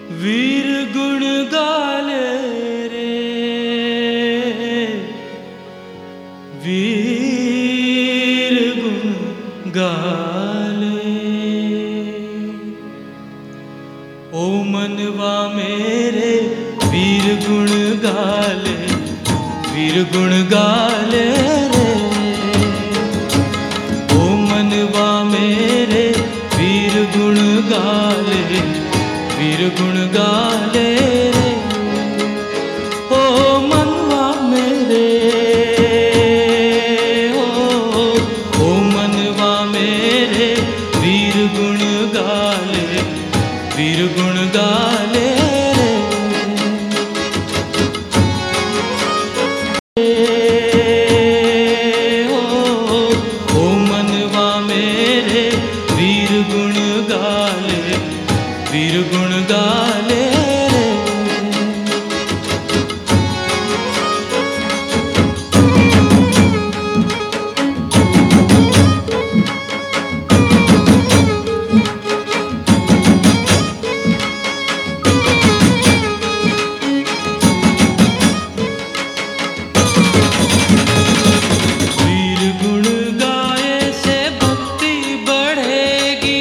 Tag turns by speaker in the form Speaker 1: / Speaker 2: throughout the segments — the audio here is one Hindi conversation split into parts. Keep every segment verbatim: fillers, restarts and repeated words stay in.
Speaker 1: वीर गुण गाले रे, वीर गुण गाले। ओ मनवा मेरे वीर गुण गाले, वीर गुण गाले रे। ओ मनवा मेरे वीर गुण गाले, वीर गुण गाले रे। ओ मनवा मेरे, ओ, ओ मनवा मेरे वीर गुण गाले, वीर गुण गाले रे। ओ, ओ मनवा मेरे वीर गुण गाले, वीर गुण गाले रे। वीर गुण गाए से भक्ति बढ़ेगी,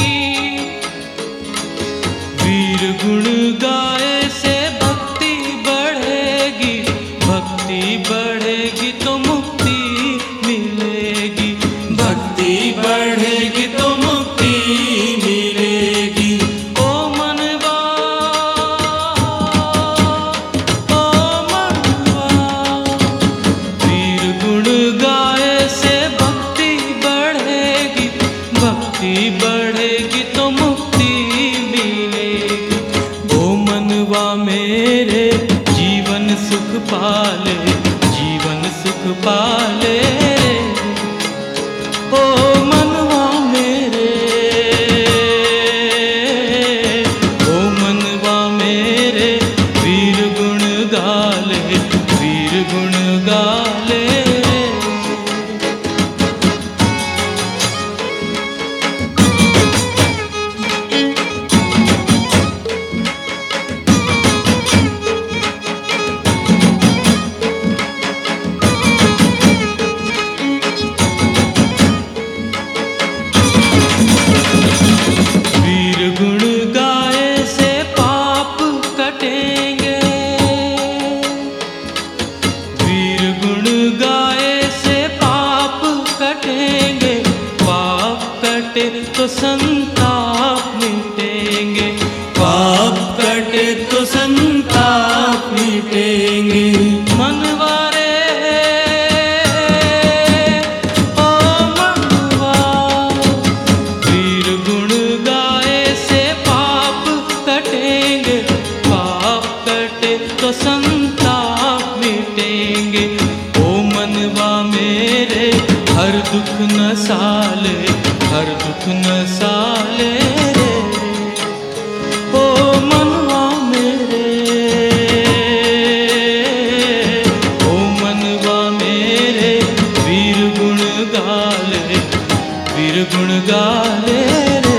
Speaker 1: वीर गुण गाए से भक्ति बढ़ेगी, भक्ति बढ़ेगी तो मुक्ति मिलेगी, भक्ति बढ़ेगी तो मुक्ति मिलेगी। ओ मनवा, ओ मनवा, वीर गुण गाए से भक्ति बढ़ेगी, भक्ति बढ़ेगी तो मुक्ति मिलेगी। ओ मनवा मेरे जीवन सुख पाले, जीवन सुख पाले। ओ मनवा मेरे, ओ मनवा मेरे वीर गुण गाले, वीर गुण गाले। वीर गुण गाए से पाप कटेंगे, वीर गुण गाए से पाप कटेंगे, पाप कटे तो संताप मिटेंगे, पाप कटे तो संताप मिटेंगे। मनवा रे, ओ मनवा, वीर गुण गाए से पाप कटेंगे, पाप कटे तो संताप मिटेंगे। ओ मनवा मेरे हर दुख न साले, हर दुख न साले रे। ओ मनवा मेरे, ओ मनवा मेरे वीर गुण गाले, वीर गुण गाले रे।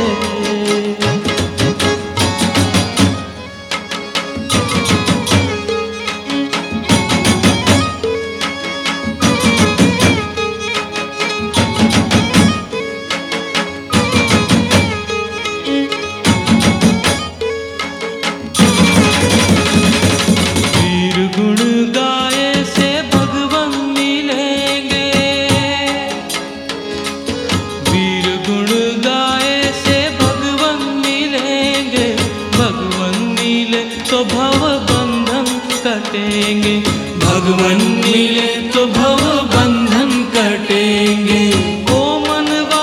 Speaker 1: वीर गुण गाए से भगवान मिलेंगे, वीर गुण गाए से भगवान मिलेंगे, भगवान मिले तो भव बंधन कटेंगे, भगवान मिले तो भव बंधन कटेंगे। ओ मनवा,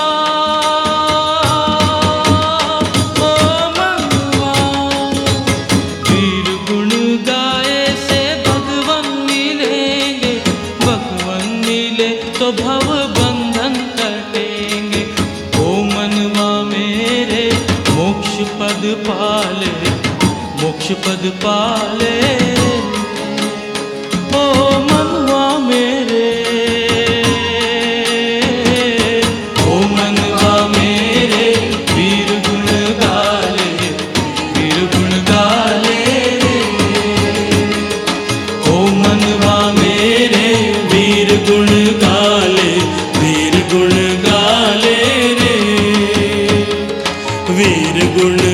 Speaker 1: ओ मनवा, वीर गुण गाए से भगवान मिलेंगे, भगवान मिले तो भव बंधन कटेंगे। ओ मनवा मेरे मोक्ष पद पाले, मोक्ष पद पाले। ओ मनवा मेरे, ओ मनवा मेरे वीर गुण गाले, वीर गुण गाले। गुण